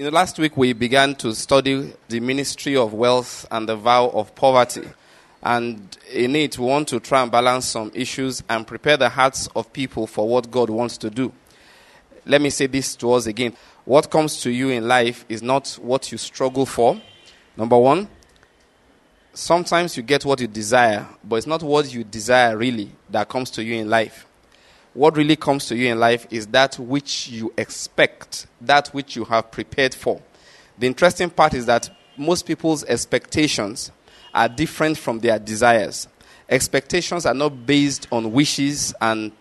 Last week we began to study the ministry of wealth and the vow of poverty. And in it, we want to try and balance some issues and prepare the hearts of people for what God wants to do. Let me say this to us again. What comes to you in life is not what you struggle for. Number one, sometimes you get what you desire, but it's not what you desire really that comes to you in life. What really comes to you in life is that which you expect, that which you have prepared for. The interesting part is that most people's expectations are different from their desires. Expectations are not based on wishes and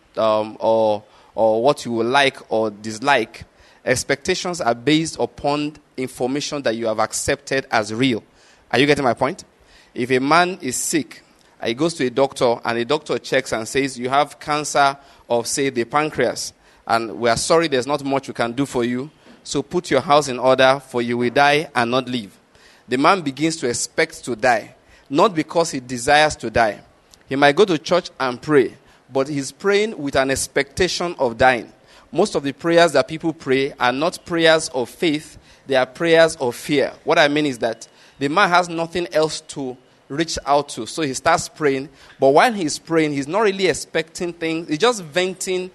or what you will like or dislike. Expectations are based upon information that you have accepted as real. Are you getting my point? If a man is sick, he goes to a doctor and the doctor checks and says, you have cancer of, say, the pancreas, and we are sorry there's not much we can do for you, so put your house in order, for you will die and not live. The man begins to expect to die, not because he desires to die. He might go to church and pray, but he's praying with an expectation of dying. Most of the prayers that people pray are not prayers of faith, they are prayers of fear. What I mean is that the man has nothing else to reach out to, so he starts praying, but while he's praying, he's not really expecting things. He's just venting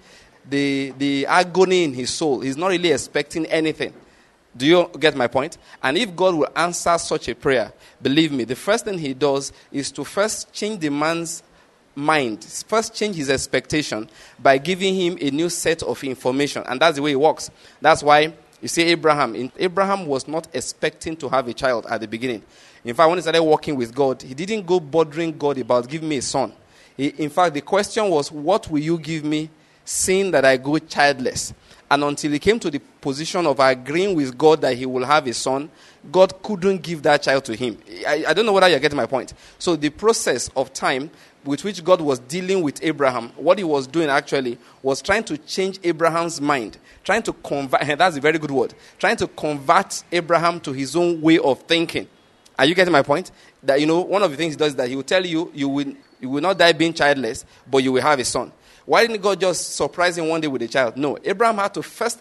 the agony in his soul. He's not really expecting anything. Do you get my point? And if God will answer such a prayer, believe me, the first thing he does is to first change the man's mind, first change his expectation by giving him a new set of information, and that's the way it works. That's why you see Abraham was not expecting to have a child at the beginning. In fact, when he started working with God, he didn't go bothering God about giving me a son. In fact, the question was, what will you give me, seeing that I go childless? And until he came to the position of agreeing with God that he will have a son, God couldn't give that child to him. I don't know whether you're getting my point. So the process of time with which God was dealing with Abraham, what he was doing actually was trying to change Abraham's mind, trying to convert, that's a very good word, trying to convert Abraham to his own way of thinking. Are you getting my point? That, one of the things he does is that he will tell you, you will not die being childless, but you will have a son. Why didn't God just surprise him one day with a child? No, Abraham had to first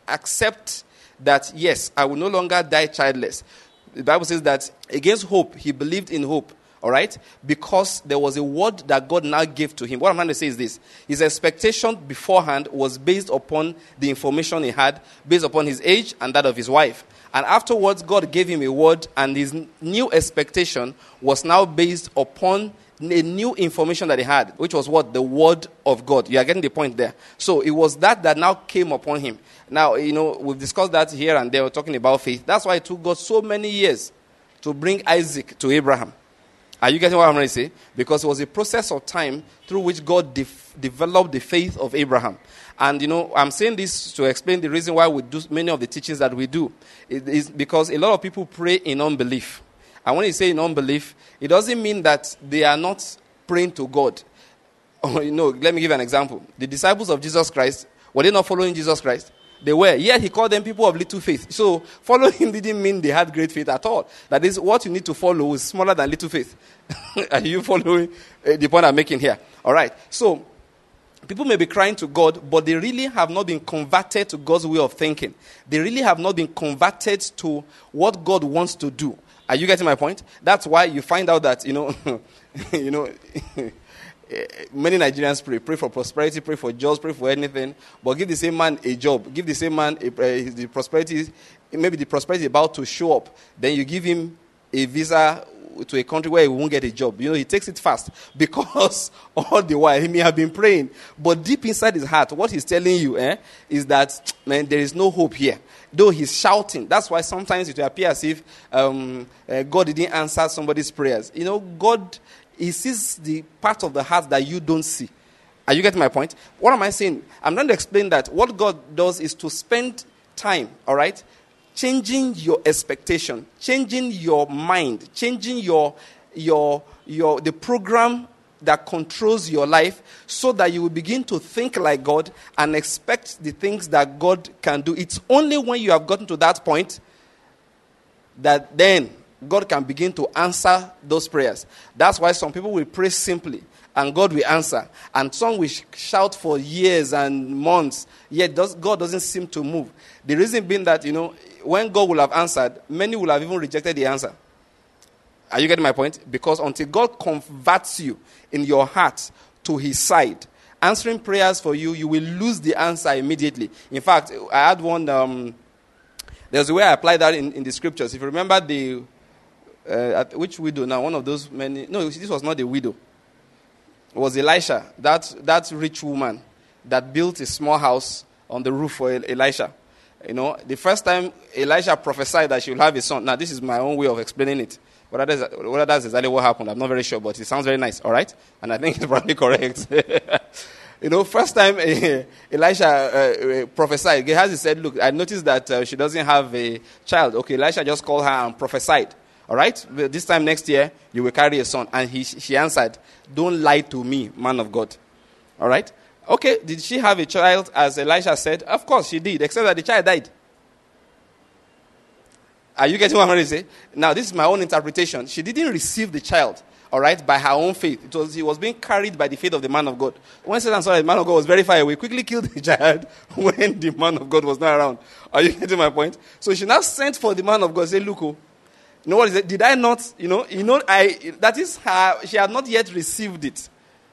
accept that, yes, I will no longer die childless. The Bible says that against hope, he believed in hope. All right? Because there was a word that God now gave to him. What I'm trying to say is this. His expectation beforehand was based upon the information he had, based upon his age and that of his wife. And afterwards, God gave him a word, and his new expectation was now based upon a new information that he had, which was what? The word of God. You are getting the point there. So it was that now came upon him. Now, we've discussed that here and there. We're talking about faith. That's why it took God so many years to bring Isaac to Abraham. Are you getting what I'm going to say? Because it was a process of time through which God developed the faith of Abraham. And, I'm saying this to explain the reason why we do many of the teachings that we do. It is because a lot of people pray in unbelief. And when you say in unbelief, it doesn't mean that they are not praying to God. Let me give you an example. The disciples of Jesus Christ, were they not following Jesus Christ? They were. Yet he called them people of little faith. So following him didn't mean they had great faith at all. That is, what you need to follow is smaller than little faith. Are you following the point I'm making here? All right. So people may be crying to God, but they really have not been converted to God's way of thinking. They really have not been converted to what God wants to do. Are you getting my point? That's why you find out that, many Nigerians pray for prosperity, pray for jobs, pray for anything, but give the same man a job, give the same man the prosperity, maybe the prosperity is about to show up, then you give him a visa to a country where he won't get a job. He takes it fast because all the while he may have been praying, but deep inside his heart, what he's telling you is that, man, there is no hope here. Though he's shouting. That's why sometimes it will appear as if God didn't answer somebody's prayers. God, he sees the part of the heart that you don't see. Are you getting my point? What am I saying? I'm trying to explain that what God does is to spend time, all right, changing your expectation, changing your mind, changing the program that controls your life so that you will begin to think like God and expect the things that God can do. It's only when you have gotten to that point that then God can begin to answer those prayers. That's why some people will pray simply and God will answer. And some will shout for years and months, yet God doesn't seem to move. The reason being that, when God will have answered, many will have even rejected the answer. Are you getting my point? Because until God converts you in your heart to his side, answering prayers for you, you will lose the answer immediately. In fact, I had one, there's a way I apply that in the scriptures. If you remember which widow now? One of those many, no, this was not a widow. It was Elisha, that rich woman that built a small house on the roof for Elisha. You know, the first time Elisha prophesied that she will have a son. Now, this is my own way of explaining it. Whether that's exactly what happened, I'm not very sure, but it sounds very nice, all right? And I think it's probably correct. You know, first time Elisha prophesied, Gehazi said, look, I noticed that she doesn't have a child. Okay, Elisha just called her and prophesied. All right? This time next year, you will carry a son. And she answered, don't lie to me, man of God. All right? Okay, did she have a child, as Elisha said? Of course she did, except that the child died. Are you getting what I'm trying to say? Now, this is my own interpretation. She didn't receive the child, all right, by her own faith. He was being carried by the faith of the man of God. When Satan saw the man of God was very far away, quickly killed the child when the man of God was not around. Are you getting my point? So she now sent for the man of God, say, look, you know what is it? Did I not, that is her, she had not yet received it.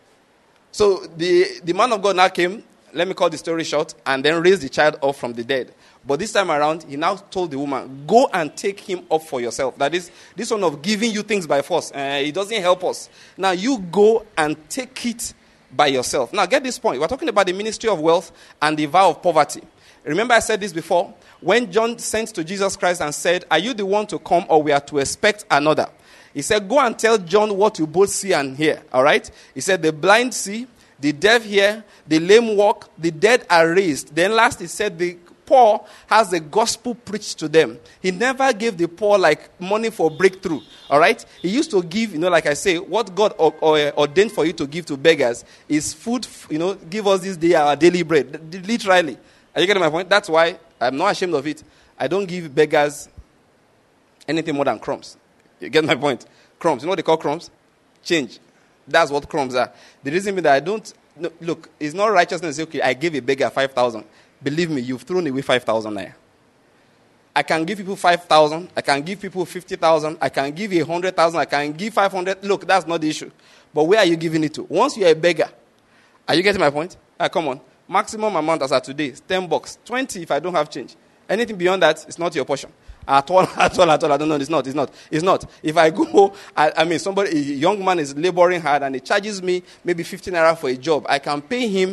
So the man of God now came, let me call the story short, and then raised the child up from the dead. But this time around, he now told the woman, go and take him up for yourself. That is, this one of giving you things by force. It doesn't help us. Now you go and take it by yourself. Now get this point. We're talking about the ministry of wealth and the vow of poverty. Remember I said this before? When John sent to Jesus Christ and said, are you the one to come or we are to expect another? He said, go and tell John what you both see and hear. All right? He said, the blind see, the deaf hear, the lame walk, the dead are raised. Then last he said, the poor has the gospel preached to them. He never gave the poor like money for breakthrough. All right? He used to give, like I say, what God ordained for you to give to beggars is food, give us this day our daily bread. Literally. Are you getting my point? That's why I'm not ashamed of it. I don't give beggars anything more than crumbs. You get my point? Crumbs. You know what they call crumbs? Change. That's what crumbs are. The reason being that I don't, look, it's not righteousness. Okay, I gave a beggar 5,000. Believe me, you've thrown away 5,000 naira. I can give people 5,000. I can give people 50,000. I can give you 100,000. I can give 500. Look, that's not the issue. But where are you giving it to? Once you're a beggar, are you getting my point? Come on. Maximum amount as of today is $10. 20 if I don't have change. Anything beyond that, it's not your portion. At all. I don't know. It's not. If I go, a young man is laboring hard and he charges me maybe 15 naira for a job. I can pay him,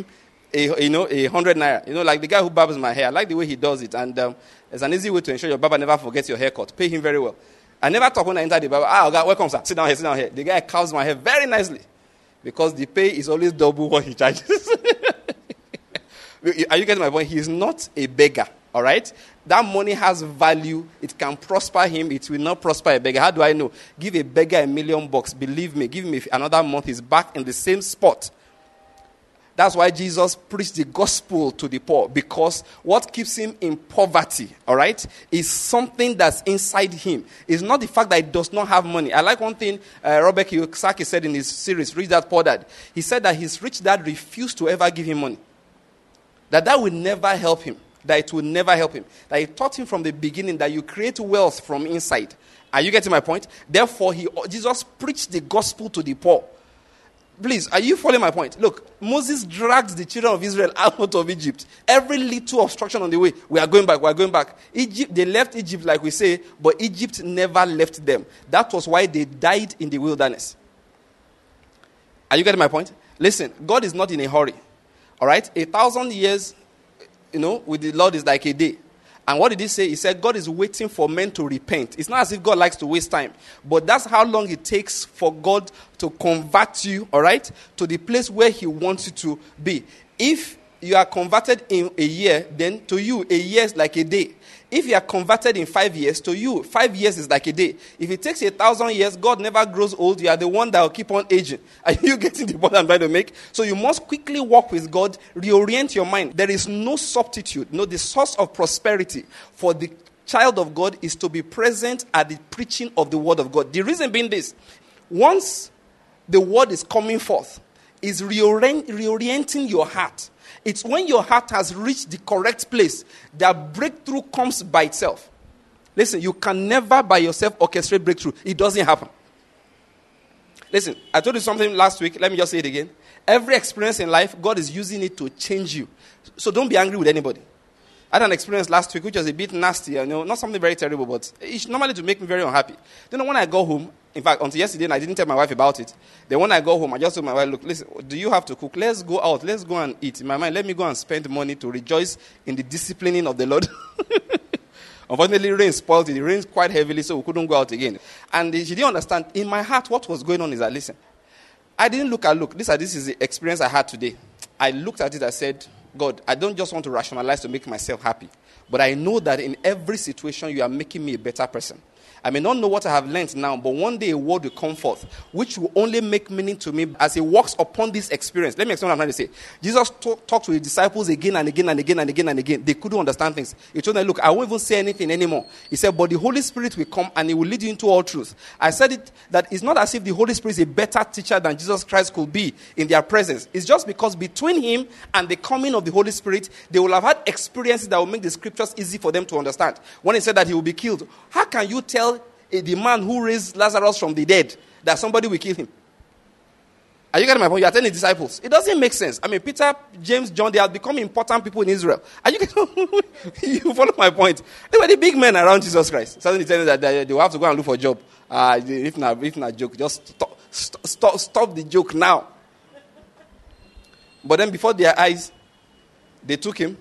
100 naira. Like the guy who barbers my hair. I like the way he does it. And it's an easy way to ensure your barber never forgets your haircut. Pay him very well. I never talk when I enter the barber. God, welcome, sir. Sit down here. The guy curls my hair very nicely. Because the pay is always double what he charges. Are you getting my point? He is not a beggar. All right? That money has value. It can prosper him. It will not prosper a beggar. How do I know? Give a beggar $1 million. Believe me, give me another month. He's back in the same spot. That's why Jesus preached the gospel to the poor. Because what keeps him in poverty, all right, is something that's inside him. It's not the fact that he does not have money. I like one thing Robert Kiyosaki said in his series, Rich Dad, Poor Dad. He said that his rich dad refused to ever give him money. That will never help him. That it will never help him. That he taught him from the beginning that you create wealth from inside. Are you getting my point? Therefore, Jesus preached the gospel to the poor. Please, are you following my point? Look, Moses dragged the children of Israel out of Egypt. Every little obstruction on the way, we are going back. They left Egypt, like we say, but Egypt never left them. That was why they died in the wilderness. Are you getting my point? Listen, God is not in a hurry. All right? 1,000 years, with the Lord is like a day. And what did he say? He said, God is waiting for men to repent. It's not as if God likes to waste time. But that's how long it takes for God to convert you, all right, to the place where he wants you to be. If you are converted in a year, then to you, a year is like a day. If you are converted in 5 years, to you, 5 years is like a day. If it takes 1,000 years, God never grows old. You are the one that will keep on aging. Are you getting the point I'm trying to make? So you must quickly walk with God, reorient your mind. There is no substitute. The source of prosperity for the child of God is to be present at the preaching of the word of God. The reason being this, once the word is coming forth, is reorienting your heart. It's when your heart has reached the correct place that breakthrough comes by itself. Listen, you can never by yourself orchestrate breakthrough. It doesn't happen. Listen, I told you something last week. Let me just say it again. Every experience in life, God is using it to change you. So don't be angry with anybody. I had an experience last week which was a bit nasty, not something very terrible, but it's normally to make me very unhappy. When I go home, in fact, until yesterday, I didn't tell my wife about it. Then when I go home, I just told my wife, look, listen, do you have to cook? Let's go out. Let's go and eat. In my mind, let me go and spend money to rejoice in the disciplining of the Lord. Unfortunately, rain spoiled it. It rained quite heavily, so we couldn't go out again. And she didn't understand. In my heart, what was going on is that, listen, I didn't look. This is the experience I had today. I looked at it, I said, God, I don't just want to rationalize to make myself happy, but I know that in every situation you are making me a better person. I may not know what I have learned now, but one day a word will come forth, which will only make meaning to me as he walks upon this experience. Let me explain what I'm trying to say. Jesus talked to his disciples again and again and again and again and again. They couldn't understand things. He told them, look, I won't even say anything anymore. He said, but the Holy Spirit will come and he will lead you into all truth. I said it, that it's not as if the Holy Spirit is a better teacher than Jesus Christ could be in their presence. It's just because between him and the coming of the Holy Spirit, they will have had experiences that will make the scriptures easy for them to understand. When he said that he will be killed, how can you tell the man who raised Lazarus from the dead that somebody will kill him? Are you getting my point? You are telling the disciples. It doesn't make sense. I mean, Peter, James, John, they have become important people in Israel. Are you getting you follow my point? They were the big men around Jesus Christ. Suddenly telling that they will have to go and look for a job. If not joke, just stop the joke now. But then before their eyes, they took him.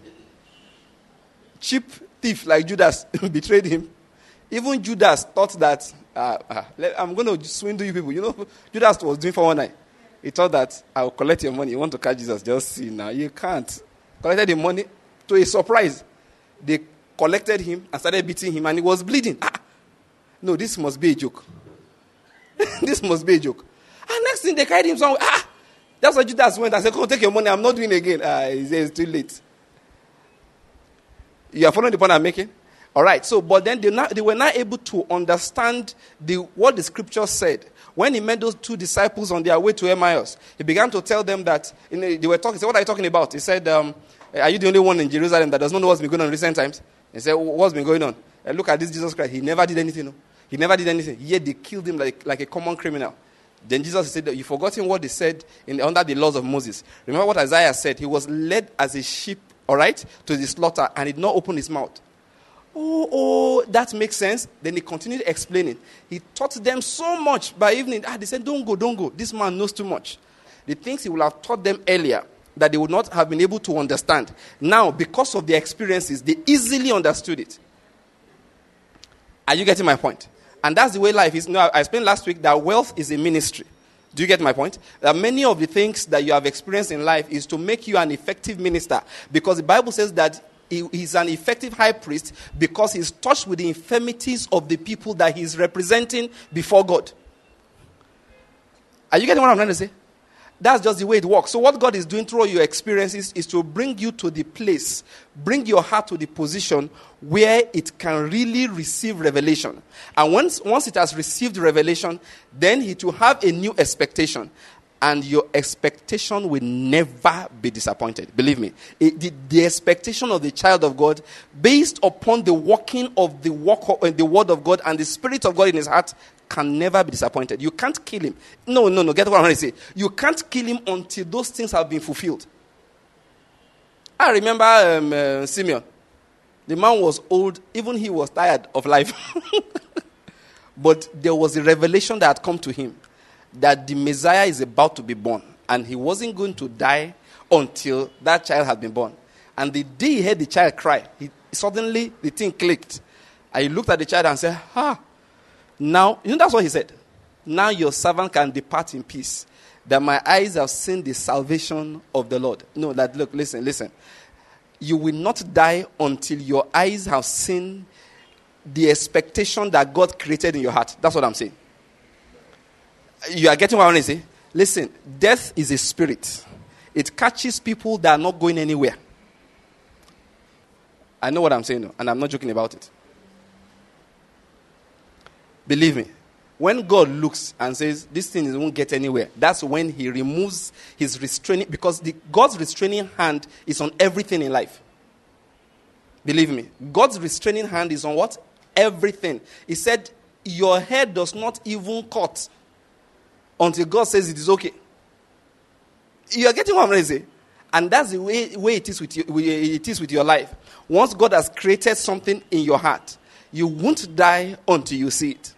Cheap thief like Judas betrayed him. Even Judas thought that, I'm going to swindle you people. Judas was doing 419. He thought that, I'll collect your money. You want to catch Jesus? Just see now. You can't. Collected the money. To a surprise, they collected him and started beating him, and he was bleeding. No, this must be a joke. This must be a joke. And next thing, they carried him somewhere. That's why Judas went and said, come take your money. I'm not doing it again. He said, it's too late. You are following the point I'm making? All right, so, but then they were not able to understand what the scripture said. When he met those two disciples on their way to Emmaus, he began to tell them that, they were talking, he said, what are you talking about? He said, are you the only one in Jerusalem that does not know what's been going on in recent times? He said, what's been going on? Look at this Jesus Christ. He never did anything. No? He never did anything. Yet they killed him like a common criminal. Then Jesus said, you've forgotten what they said under the laws of Moses. Remember what Isaiah said. He was led as a sheep, all right, to the slaughter, and he did not open his mouth. Oh, that makes sense. Then he continued explaining. He taught them so much by evening. They said, don't go. This man knows too much. The things he would have taught them earlier that they would not have been able to understand. Now, because of their experiences, they easily understood it. Are you getting my point? And that's the way life is. I explained last week that wealth is a ministry. Do you get my point? That many of the things that you have experienced in life is to make you an effective minister. Because the Bible says that he's an effective high priest because he's touched with the infirmities of the people that he's representing before God. Are you getting what I'm trying to say? That's just the way it works. So what God is doing through all your experiences is to bring you to the place, bring your heart to the position where it can really receive revelation. And once it has received revelation, then it will have a new expectation. And your expectation will never be disappointed. Believe me. The expectation of the child of God, based upon the working of the word of God and the Spirit of God in his heart, can never be disappointed. You can't kill him. No. Get what I'm trying to say. You can't kill him until those things have been fulfilled. I remember Simeon. The man was old. Even he was tired of life. But there was a revelation that had come to him that the Messiah is about to be born. And he wasn't going to die until that child had been born. And the day he heard the child cry, suddenly the thing clicked. And he looked at the child and said, now, that's what he said. Now your servant can depart in peace, that my eyes have seen the salvation of the Lord. No, look, listen. You will not die until your eyes have seen the expectation that God created in your heart. That's what I'm saying. You are getting what I want to say? Listen, death is a spirit. It catches people that are not going anywhere. I know what I'm saying, and I'm not joking about it. Believe me, when God looks and says, this thing won't get anywhere, that's when he removes his restraining, because God's restraining hand is on everything in life. Believe me, God's restraining hand is on what? everything. He said, your hair does not even cut until God says it is okay. You are getting what I'm going to say? And that's the way it is with your life. Once God has created something in your heart, you won't die until you see it.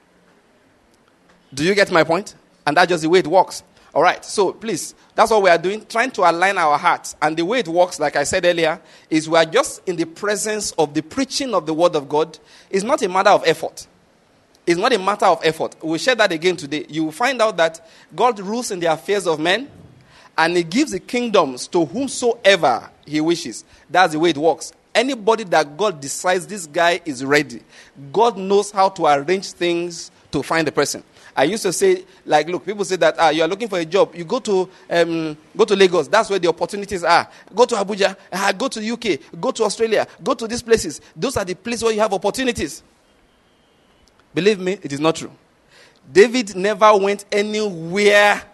Do you get my point? And that's just the way it works. All right, so please, that's what we are doing, trying to align our hearts. And the way it works, like I said earlier, is we are just in the presence of the preaching of the word of God. It's not a matter of effort. It's not a matter of effort. We'll share that again today. You will find out that God rules in the affairs of men, and he gives the kingdoms to whomsoever he wishes. That's the way it works. Anybody that God decides this guy is ready, God knows how to arrange things to find the person. I used to say, like, look, people say that you are looking for a job. You go to Lagos. That's where the opportunities are. Go to Abuja. Go to UK. Go to Australia. Go to these places. Those are the places where you have opportunities. Believe me, it is not true. David never went anywhere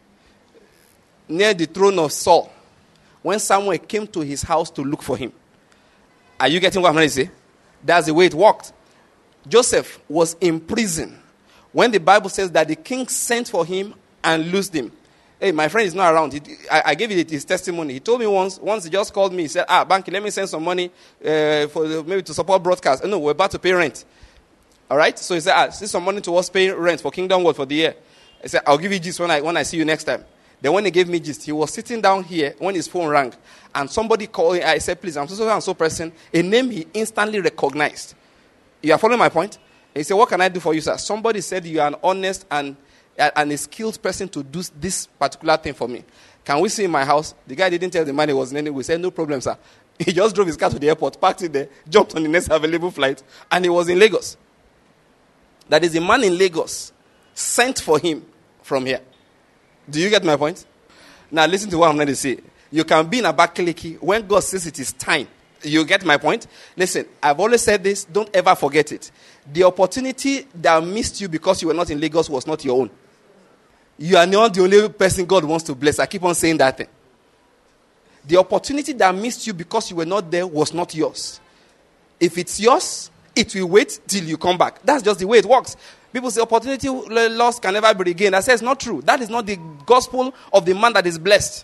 near the throne of Saul when Samuel came to his house to look for him. Are you getting what I'm trying to say? That's the way it worked. Joseph was in prison when the Bible says that the king sent for him and loosed him. Hey, my friend is not around. I gave you his testimony. He told me once he just called me. He said, Banky, let me send some money maybe to support broadcast. No, we're about to pay rent. All right? So he said, send some money towards paying rent for Kingdom World for the year. I said, I'll give you gist when I see you next time. Then when he gave me gist, he was sitting down here when his phone rang. And somebody called him. I said, please, I'm so person. A name he instantly recognized. You are following my point? He said, what can I do for you, sir? Somebody said you are an honest and a skilled person to do this particular thing for me. Can we see in my house? The guy didn't tell the man he was in any way. He said, no problem, sir. He just drove his car to the airport, parked it there, jumped on the next available flight, and he was in Lagos. That is a man in Lagos sent for him from here. Do you get my point? Now listen to what I'm going to say. You can be in Abakaliki when God says it is time. You get my point? Listen, I've always said this. Don't ever forget it. The opportunity that missed you because you were not in Lagos was not your own. You are not the only person God wants to bless. I keep on saying that thing. The opportunity that missed you because you were not there was not yours. If it's yours, it will wait till you come back. That's just the way it works. People say opportunity lost can never be regained. I say it's not true. That is not the gospel of the man that is blessed.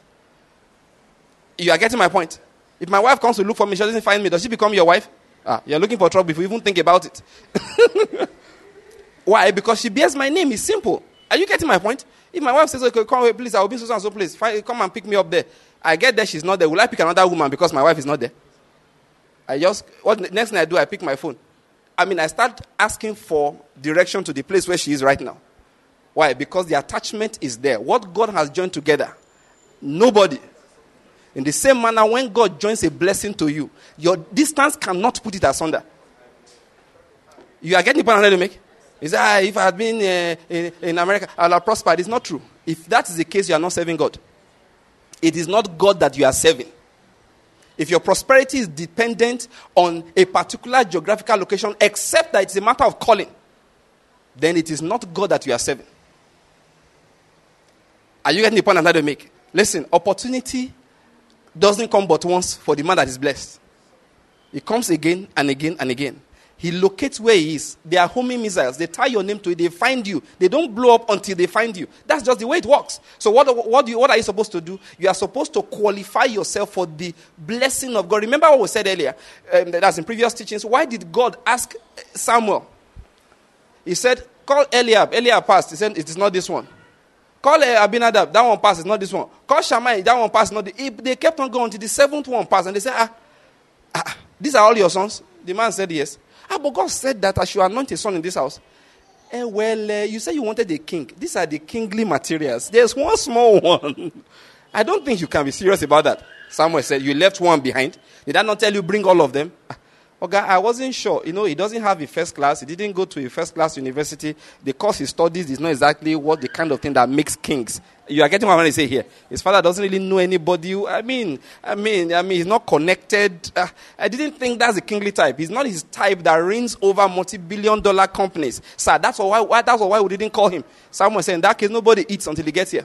You are getting my point? If my wife comes to look for me, she doesn't find me, does she become your wife? You're looking for trouble if you even think about it. Why? Because she bears my name. It's simple. Are you getting my point? If my wife says, okay, come away, please, I will be so and so place. Come and pick me up there. I get there, she's not there. Will I pick another woman because my wife is not there? Next thing I do, I pick my phone. I start asking for direction to the place where she is right now. Why? Because the attachment is there. What God has joined together, nobody. In the same manner, when God joins a blessing to you, your distance cannot put it asunder. You are getting the point I'm trying to make? He said, if I had been in America, I would have prospered. It's not true. If that is the case, you are not serving God. It is not God that you are serving. If your prosperity is dependent on a particular geographical location, except that it's a matter of calling, then it is not God that you are serving. Are you getting the point I'm trying to make? Listen, opportunity doesn't come but once for the man that is blessed. It comes again and again and again. He locates where he is. They are homing missiles. They tie your name to it. They find you. They don't blow up until they find you. That's just the way it works. So what are you supposed to do? You are supposed to qualify yourself for the blessing of God. Remember what we said earlier? That's in previous teachings. Why did God ask Samuel? He said, call Eliab. Eliab passed. He said, it is not this one. Call Abinadab. That one passed. It's not this one. Call Shammai. That one passed. They kept on going until the seventh one passed. And they said, these are all your sons? The man said, yes. But God said that I should anoint a son in this house. You said you wanted a king. These are the kingly materials. There's one small one. I don't think you can be serious about that. Samuel said, you left one behind. Did I not tell you bring all of them? Okay, I wasn't sure. He doesn't have a first class. He didn't go to a first class university. The course he studies is not exactly what the kind of thing that makes kings. You are getting what I'm trying to say here. His father doesn't really know anybody. He's not connected. I didn't think that's a kingly type. He's not his type that reigns over multi-billion-dollar companies. Sir, that's why we didn't call him. Someone said, in that case, nobody eats until he gets here.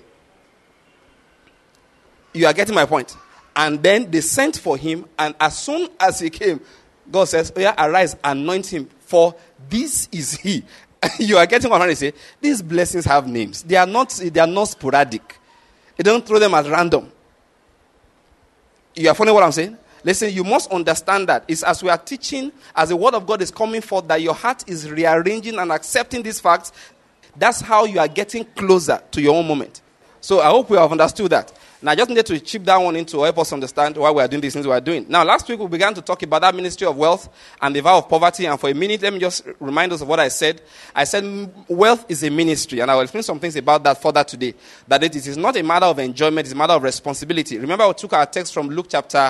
You are getting my point. And then they sent for him, and as soon as he came, God says, oh yeah, arise, anoint him, for this is he. You are getting what I'm trying to say? These blessings have names. They are not sporadic. You don't throw them at random. You are following what I'm saying? Listen, you must understand that it's as we are teaching, as the word of God is coming forth, that your heart is rearranging and accepting these facts. That's how you are getting closer to your own moment. So I hope we have understood that. Now I just needed to chip that one in to help us understand why we are doing these things we are doing. Now last week we began to talk about that ministry of wealth and the vow of poverty. And for a minute, let me just remind us of what I said. I said wealth is a ministry. And I will explain some things about that further today. That it is not a matter of enjoyment, it's a matter of responsibility. Remember we took our text from Luke chapter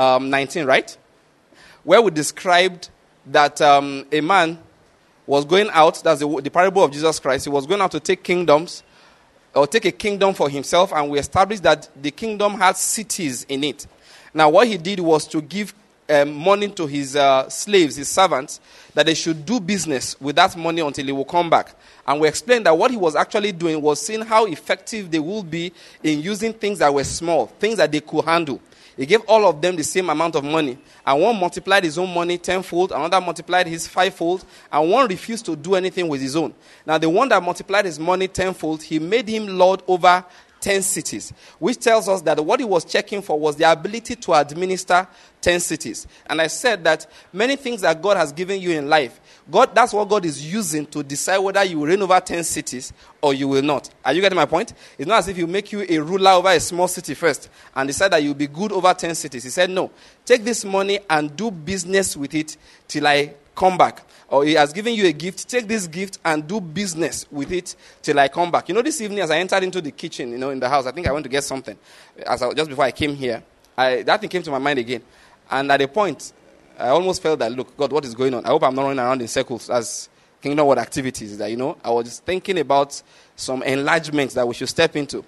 19, right? Where we described that a man was going out, that's the parable of Jesus Christ. He was going out to take kingdoms, or take a kingdom for himself, and we established that the kingdom had cities in it. Now, what he did was to give money to his slaves, his servants, that they should do business with that money until he will come back. And we explained that what he was actually doing was seeing how effective they would be in using things that were small, things that they could handle. He gave all of them the same amount of money. And one multiplied his own money tenfold, another multiplied his fivefold, and one refused to do anything with his own. Now, the one that multiplied his money tenfold, he made him lord over 10 cities, which tells us that what he was checking for was the ability to administer 10 cities. And I said that many things that God has given you in life, that's what God is using to decide whether you will reign over 10 cities or you will not. Are you getting my point? It's not as if you make you a ruler over a small city first and decide that you'll be good over 10 cities. He said, no, take this money and do business with it till I come back. Or he has given you a gift, take this gift and do business with it till I come back. This evening as I entered into the kitchen, in the house, I think I went to get something. Just before I came here, that thing came to my mind again. And at a point, I almost felt that, look, God, what is going on? I hope I'm not running around in circles as Kingdom Word activities. That, I was just thinking about some enlargements that we should step into.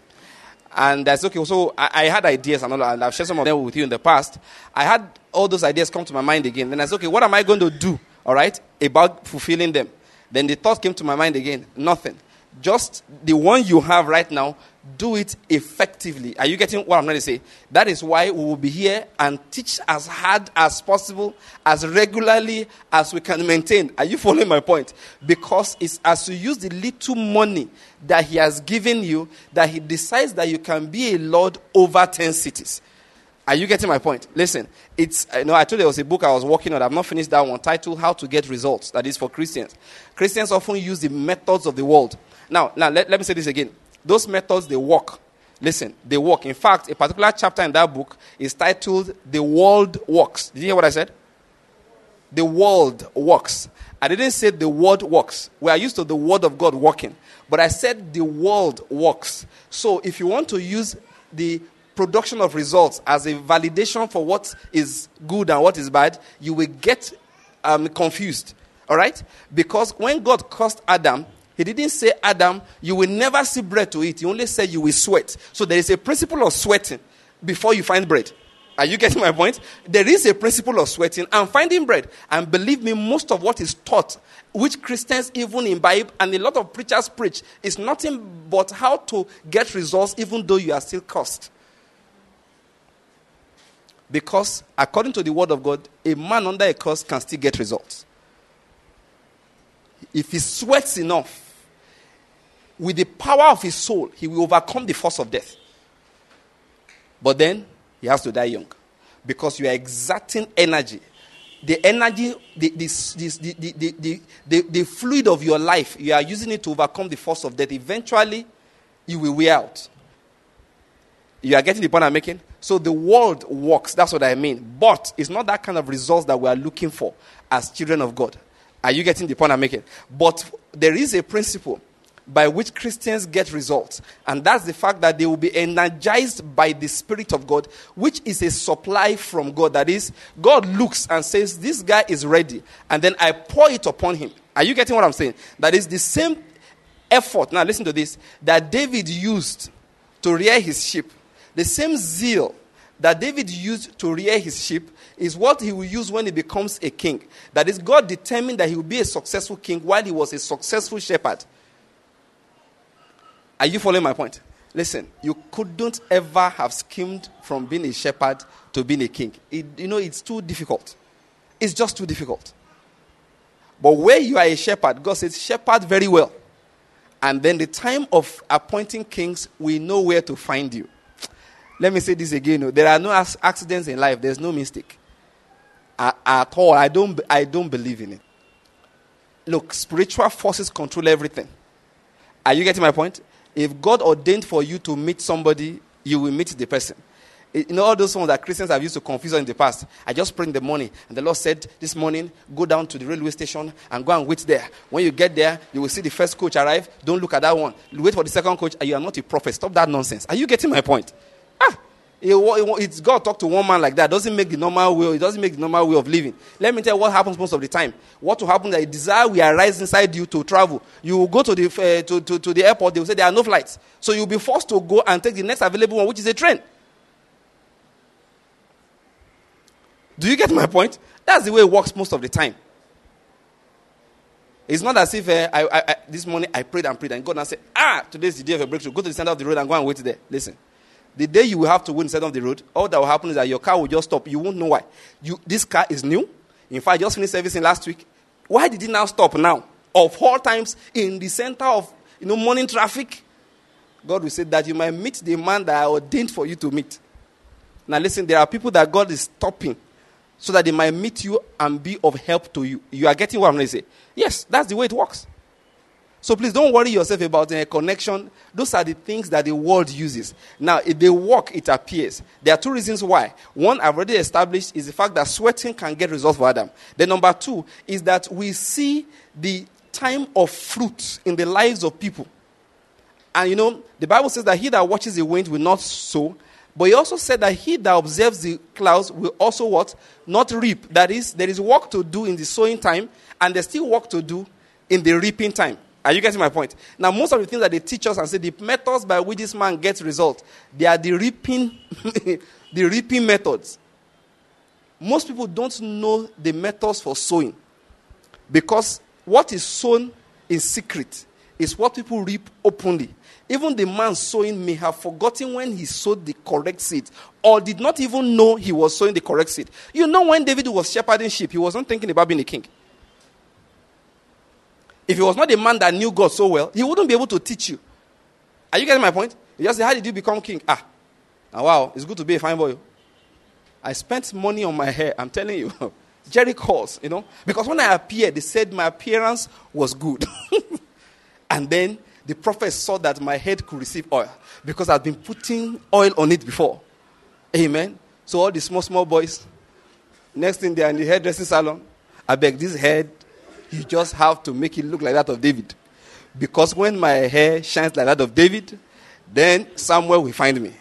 And that's okay. So I had ideas, and I've shared some of them with you in the past. I had all those ideas come to my mind again. Then I said, okay, what am I going to do, all right, about fulfilling them? Then the thought came to my mind again. Nothing. Just the one you have right now, do it effectively. Are you getting what I'm trying to say? That is why we will be here and teach as hard as possible, as regularly as we can maintain. Are you following my point? Because it's as you use the little money that he has given you that he decides that you can be a lord over 10 cities. Are you getting my point? Listen, I told you there was a book I was working on. I've not finished that one, titled How to Get Results. That is for Christians. Christians often use the methods of the world. Now let me say this again. Those methods, they work. Listen, they work. In fact, a particular chapter in that book is titled The World Works. Did you hear what I said? The world works. I didn't say the word works. We are used to the word of God working. But I said the world works. So if you want to use the production of results as a validation for what is good and what is bad, you will get confused. All right? Because when God cursed Adam, he didn't say, Adam, you will never see bread to eat. He only said you will sweat. So there is a principle of sweating before you find bread. Are you getting my point? There is a principle of sweating and finding bread. And believe me, most of what is taught, which Christians even imbibe and a lot of preachers preach, is nothing but how to get results even though you are still cursed. Because according to the word of God, a man under a curse can still get results. If he sweats enough, with the power of his soul, he will overcome the force of death. But then, he has to die young. Because you are exerting energy. The energy, the fluid of your life, you are using it to overcome the force of death. Eventually, you will wear out. You are getting the point I'm making? So the world works. That's what I mean. But it's not that kind of results that we are looking for as children of God. Are you getting the point I'm making? But there is a principle by which Christians get results. And that's the fact that they will be energized by the Spirit of God, which is a supply from God. That is, God looks and says, this guy is ready. And then I pour it upon him. Are you getting what I'm saying? That is the same effort. Now listen to this. That David used to rear his sheep. The same zeal that David used to rear his sheep is what he will use when he becomes a king. That is, God determined that he will be a successful king while he was a successful shepherd. Are you following my point? Listen, you couldn't ever have skimmed from being a shepherd to being a king. It's too difficult. It's just too difficult. But where you are a shepherd, God says, shepherd very well. And then the time of appointing kings, we know where to find you. Let me say this again. There are no accidents in life. There's no mistake. At all. I don't believe in it. Look, spiritual forces control everything. Are you getting my point? If God ordained for you to meet somebody, you will meet the person. You know all those ones that Christians have used to confuse in the past. I just prayed in the morning, and the Lord said, this morning, go down to the railway station and go and wait there. When you get there, you will see the first coach arrive. Don't look at that one. Wait for the second coach, and you are not a prophet. Stop that nonsense. Are you getting my point? It's God talk to one man like that. It doesn't make the normal way. It doesn't make the normal way of living. Let me tell you what happens most of the time. What will happen is that a desire will arise inside you to travel. You will go to the airport. They will say there are no flights, so you will be forced to go and take the next available one, which is a train. Do you get my point? That's the way it works most of the time. It's not as if this morning I prayed and God now said, today's the day of a breakthrough. Go to the center of the road and go and wait there. Listen. The day you will have to wait in the center of the road, all that will happen is that your car will just stop. You won't know why. This car is new. In fact, I just finished servicing last week. Why did it now stop now? Of all times, in the center of morning traffic, God will say that you might meet the man that I ordained for you to meet. Now listen, there are people that God is stopping so that they might meet you and be of help to you. You are getting what I'm going to say? Yes, that's the way it works. So please don't worry yourself about a connection. Those are the things that the world uses. Now, if they work, it appears. There are two reasons why. One, I've already established, is the fact that sweating can get results for Adam. Then number two is that we see the time of fruit in the lives of people. And the Bible says that he that watches the wind will not sow. But he also said that he that observes the clouds will also what? Not reap. That is, there is work to do in the sowing time, and there's still work to do in the reaping time. Are you getting my point? Now, most of the things that they teach us and say the methods by which this man gets results, they are the reaping, the reaping methods. Most people don't know the methods for sowing, because what is sown in secret is what people reap openly. Even the man sowing may have forgotten when he sowed the correct seed, or did not even know he was sowing the correct seed. When David was shepherding sheep, he wasn't thinking about being a king. If he was not a man that knew God so well, he wouldn't be able to teach you. Are you getting my point? You just say, how did you become king? Wow, it's good to be a fine boy. I spent money on my hair, I'm telling you. Jerry calls, Because when I appeared, they said my appearance was good. And then the prophet saw that my head could receive oil, because I've been putting oil on it before. Amen. So all the small boys, next thing they are in the hairdressing salon. I beg, this head, you just have to make it look like that of David. Because when my hair shines like that of David, then somewhere will find me.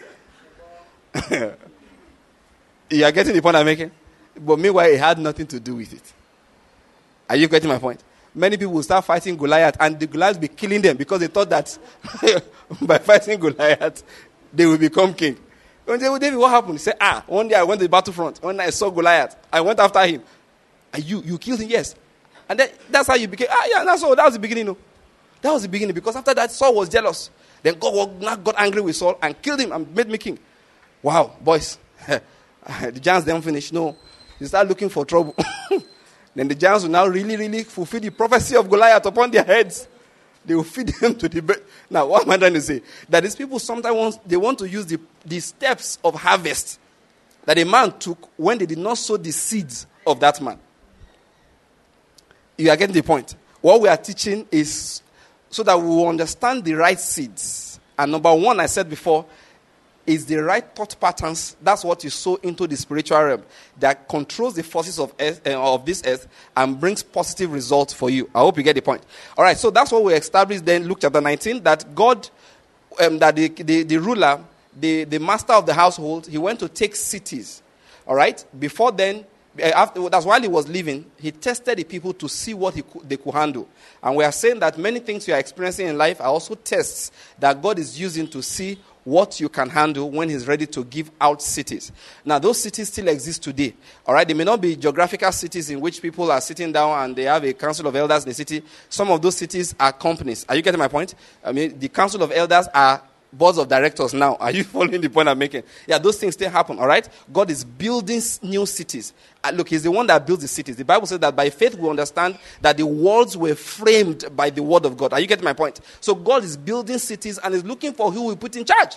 You are getting the point I'm making? But meanwhile, it had nothing to do with it. Are you getting my point? Many people will start fighting Goliath, and the Goliath will be killing them because they thought that by fighting Goliath, they will become king. When they say, well, David, what happened? He said, one day I went to the battlefront. When I saw Goliath, I went after him. And you killed him? Yes. And then that's how you became. That's all. That was the beginning. No? That was the beginning, because after that, Saul was jealous. Then God got angry with Saul and killed him and made me king. Wow, boys. The giants didn't finish. No. You start looking for trouble. Then the giants will now really, really fulfill the prophecy of Goliath upon their heads. They will feed them to the bird. Now, what am I trying to say? That these people sometimes want to use the steps of harvest that a man took when they did not sow the seeds of that man. You are getting the point. What we are teaching is so that we will understand the right seeds. And number one, I said before, is the right thought patterns. That's what you sow into the spiritual realm that controls the forces of this earth and brings positive results for you. I hope you get the point. All right, so that's what we established then, Luke chapter 19, that God, that the ruler, the master of the household, he went to take cities. All right, before then, that's while he was living, he tested the people to see what they could handle. And we are saying that many things you are experiencing in life are also tests that God is using to see what you can handle when he's ready to give out cities. Now, those cities still exist today. All right, they may not be geographical cities in which people are sitting down and they have a council of elders in the city. Some of those cities are companies. Are you getting my point? I mean, the council of elders are boards of directors now. Are you following the point I'm making? Yeah, those things still happen, all right? God is building new cities. Look, he's the one that builds the cities. The Bible says that by faith we understand that the worlds were framed by the word of God. Are you getting my point? So God is building cities and is looking for who will put in charge.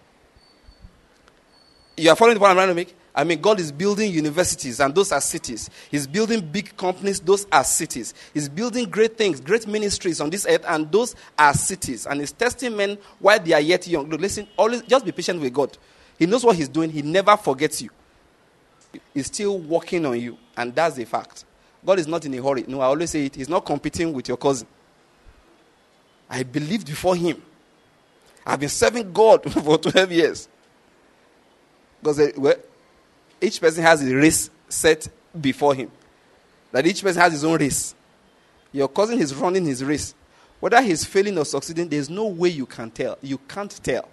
You are following the point I'm trying to make? I mean, God is building universities, and those are cities. He's building big companies, those are cities. He's building great things, great ministries on this earth, and those are cities. And he's testing men while they are yet young. Look, listen, always just be patient with God. He knows what he's doing. He never forgets you. He's still working on you, and that's the fact. God is not in a hurry. No, I always say it. He's not competing with your cousin. I believed before him. I've been serving God for 12 years. Because each person has a race set before him. That each person has his own race. Your cousin is running his race. Whether he's failing or succeeding, there's no way you can tell. You can't tell.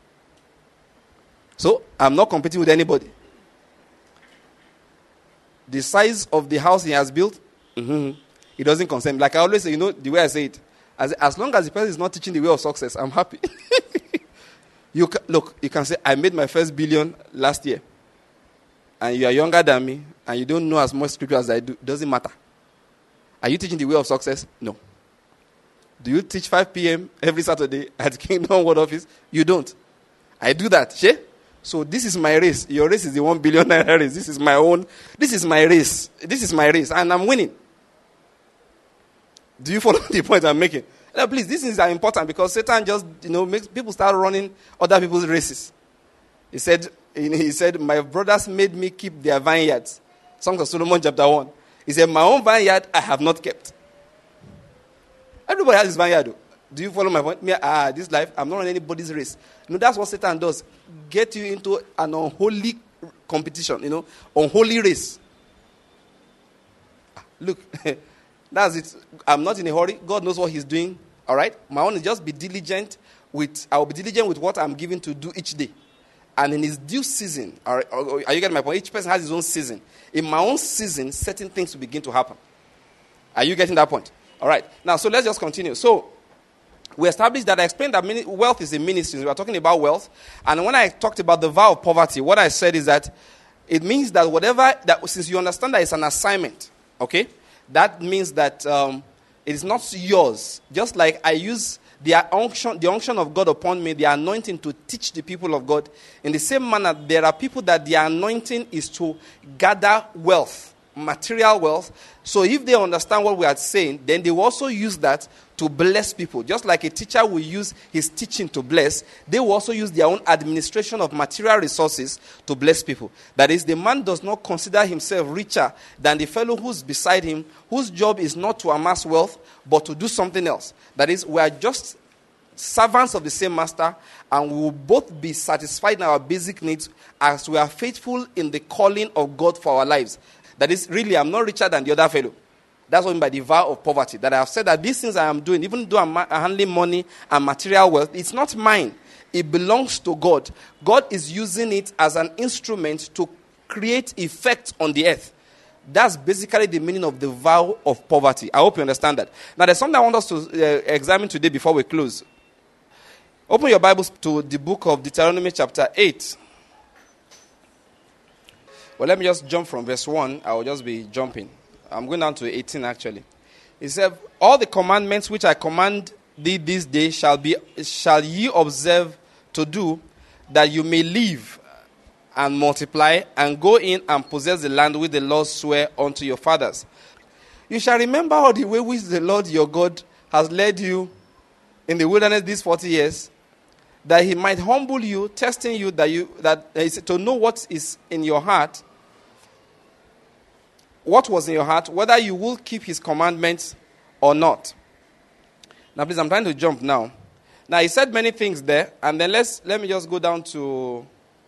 So, I'm not competing with anybody. The size of the house he has built, it doesn't concern me. Like I always say, the way I say it, as long as the person is not teaching the way of success, I'm happy. You can say, I made my first billion last year. And you are younger than me, and you don't know as much scripture as I do. Doesn't matter. Are you teaching the way of success? No. Do you teach 5 p.m. every Saturday at Kingdom Word Office? You don't. I do that. She? So this is my race. Your race is the 1 billion naira race. This is my own. This is my race. This is my race. And I'm winning. Do you follow the point I'm making? Now, please, these things are important because Satan just, makes people start running other people's races. He said, my brothers made me keep their vineyards. Songs of Solomon chapter 1. He said, my own vineyard I have not kept. Everybody has his vineyard. Do you follow my point? This life, I'm not on anybody's race. That's what Satan does. Get you into an unholy competition, unholy race. Look, that's it. I'm not in a hurry. God knows what he's doing. All right? My own is just be diligent I will be diligent with what I'm given to do each day. And in his due season, are you getting my point? Each person has his own season. In my own season, certain things will begin to happen. Are you getting that point? All right. Now, so let's just continue. So, we established that I explained that wealth is a ministry. We are talking about wealth. And when I talked about the vow of poverty, what I said is that it means that since you understand that it's an assignment, okay, that means that it is not yours. Just like I use the unction of God upon me, the anointing to teach the people of God. In the same manner, there are people that the anointing is to gather wealth, material wealth. So if they understand what we are saying, then they will also use that to bless people. Just like a teacher will use his teaching to bless, they will also use their own administration of material resources to bless people. That is, the man does not consider himself richer than the fellow who's beside him, whose job is not to amass wealth, but to do something else. That is, we are just servants of the same master, and we will both be satisfied in our basic needs as we are faithful in the calling of God for our lives. That is, really, I'm not richer than the other fellow. That's what I mean by the vow of poverty. That I have said that these things I am doing, even though I'm handling money and material wealth, it's not mine. It belongs to God. God is using it as an instrument to create effect on the earth. That's basically the meaning of the vow of poverty. I hope you understand that. Now, there's something I want us to examine today before we close. Open your Bibles to the book of Deuteronomy chapter 8. Well, let me just jump from verse 1. I will just be jumping. I'm going down to 18 actually. It said, all the commandments which I command thee this day shall ye observe to do, that you may live and multiply, and go in and possess the land which the Lord sware unto your fathers. You shall remember all the way which the Lord your God has led you in the wilderness these 40 years, that he might humble you, testing you to know what is in your heart. What was in your heart, whether you will keep his commandments or not. Now, please, I'm trying to jump now. Now, he said many things there, and then let me just go down to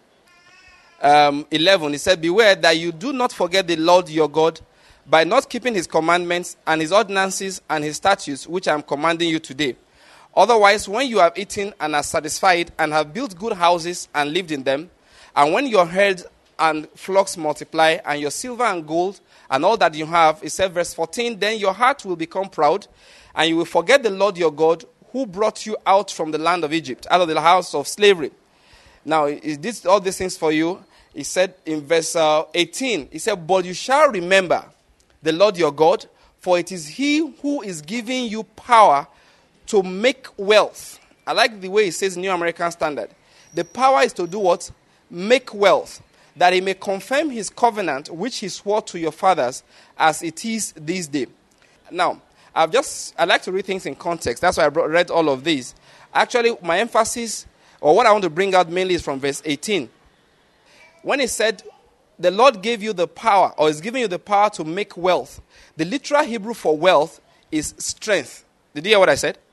11. He said, beware that you do not forget the Lord your God by not keeping his commandments and his ordinances and his statutes, which I am commanding you today. Otherwise, when you have eaten and are satisfied and have built good houses and lived in them, and when your herds and flocks multiply, and your silver and gold and all that you have, it said verse 14, then your heart will become proud, and you will forget the Lord your God, who brought you out from the land of Egypt, out of the house of slavery. Now, he did all these things for you. He said in verse 18, he said, but you shall remember the Lord your God, for it is he who is giving you power to make wealth. I like the way it says New American Standard. The power is to do what? Make wealth, that he may confirm his covenant, which he swore to your fathers, as it is this day. Now, I like to read things in context. That's why I read all of these. Actually, my emphasis, or what I want to bring out mainly, is from verse 18. When he said, the Lord gave you the power, or is giving you the power to make wealth. The literal Hebrew for wealth is strength. Did you hear what I said?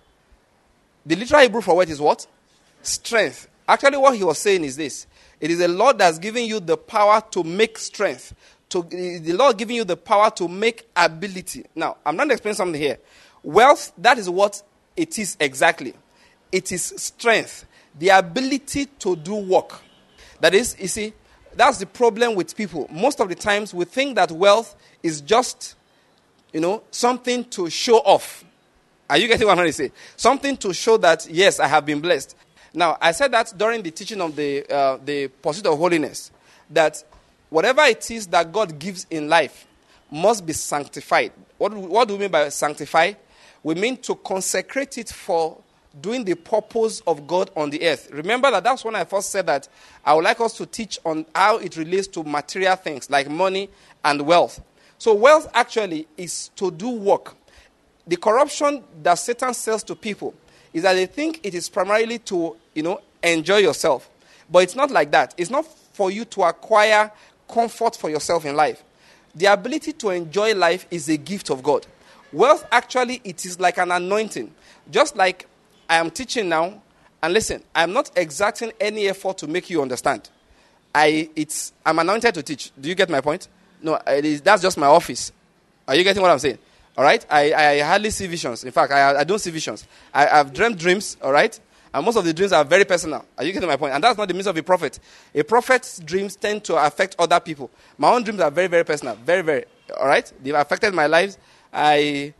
The literal Hebrew for wealth is what? Strength. Actually, what he was saying is this. It is the Lord that's giving you the power to make strength. The Lord giving you the power to make ability. Now, I'm not explaining something here. Wealth, that is what it is exactly. It is strength. The ability to do work. That is, you see, that's the problem with people. Most of the times we think that wealth is just, something to show off. Are you getting what I'm trying to say? Something to show that, yes, I have been blessed. Now, I said that during the teaching of the pursuit of holiness, that whatever it is that God gives in life must be sanctified. What do we mean by sanctify? We mean to consecrate it for doing the purpose of God on the earth. Remember that's when I first said that I would like us to teach on how it relates to material things like money and wealth. So wealth actually is to do work. The corruption that Satan sells to people is that they think it is primarily to, enjoy yourself. But it's not like that. It's not for you to acquire comfort for yourself in life. The ability to enjoy life is a gift of God. Wealth, actually, it is like an anointing. Just like I am teaching now, and listen, I'm not exerting any effort to make you understand. I'm anointed to teach. Do you get my point? No, that's just my office. Are you getting what I'm saying? All right? I hardly see visions. In fact, I don't see visions. I've dreamt dreams, all right? And most of the dreams are very personal. Are you getting my point? And that's not the means of a prophet. A prophet's dreams tend to affect other people. My own dreams are very, very personal. Very, very, all right? They've affected my lives. I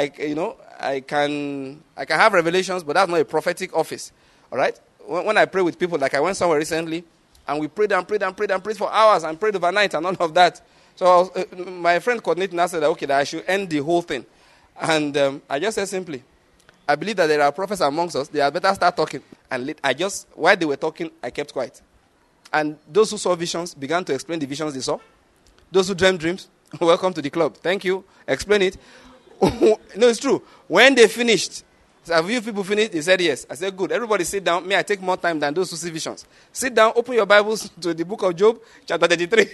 can have revelations, but that's not a prophetic office. All right? When I pray with people, like I went somewhere recently, and we prayed for hours and prayed overnight and none of that. So my friend coordinating said that I should end the whole thing. And I just said simply, I believe that there are prophets amongst us. They had better start talking. And while they were talking, I kept quiet. And those who saw visions began to explain the visions they saw. Those who dreamed dreams, welcome to the club. Thank you. Explain it. No, it's true. When they finished, have you people finished? They said yes. I said, good. Everybody sit down. I take more time than those who see visions. Sit down, open your Bibles to the book of Job, chapter 33.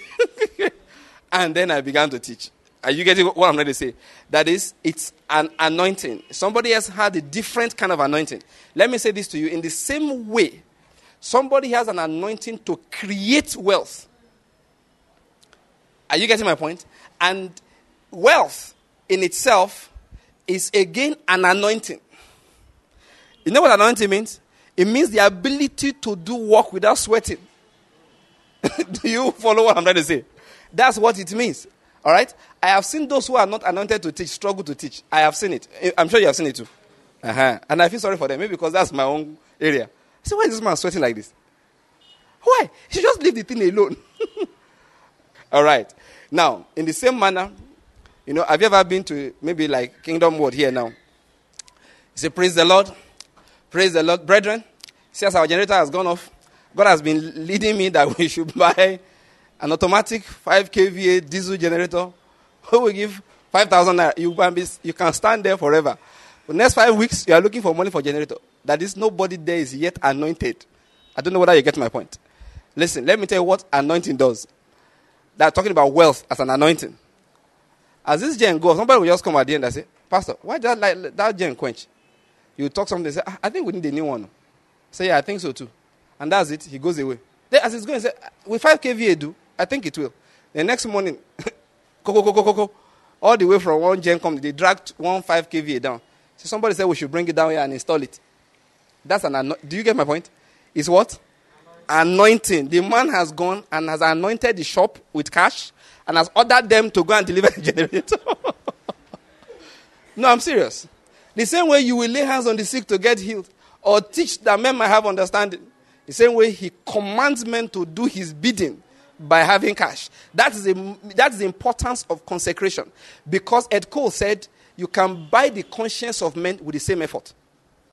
And then I began to teach. Are you getting what I'm trying to say? That is, it's an anointing. Somebody else had a different kind of anointing. Let me say this to you. In the same way, somebody has an anointing to create wealth. Are you getting my point? And wealth in itself is again an anointing. You know what anointing means? It means the ability to do work without sweating. Do you follow what I'm trying to say? That's what it means. All right? I have seen those who are not anointed to teach struggle to teach. I have seen it. I'm sure you have seen it too. And I feel sorry for them. Maybe because that's my own area. I say, why is this man sweating like this? Why? He should just leave the thing alone. All right. Now, in the same manner, have you ever been to maybe like Kingdom World here now? You say, praise the Lord. Praise the Lord. Brethren, since our generator has gone off, God has been leading me that we should buy an automatic 5 kVA diesel generator. Who will give 5,000 naira? You can stand there forever. For the next 5 weeks, you are looking for money for generator. That is, nobody there is yet anointed. I don't know whether you get my point. Listen, let me tell you what anointing does. They're talking about wealth as an anointing. As this gen goes, somebody will just come at the end and say, Pastor, why did that gen quench? You talk something and say, I think we need a new one. Say, yeah, I think so too. And that's it. He goes away. Then as he's going, he say, with 5 kVA do, I think it will. The next morning, all the way from one gen company, they dragged 5 kVA down. So somebody said we should bring it down here and install it. That's do you get my point? It's what? Anointing. The man has gone and has anointed the shop with cash and has ordered them to go and deliver the generator. No, I'm serious. The same way you will lay hands on the sick to get healed, or teach that men might have understanding. The same way he commands men to do his bidding by having cash. That's the importance of consecration. Because Ed Cole said, you can buy the conscience of men with the same effort.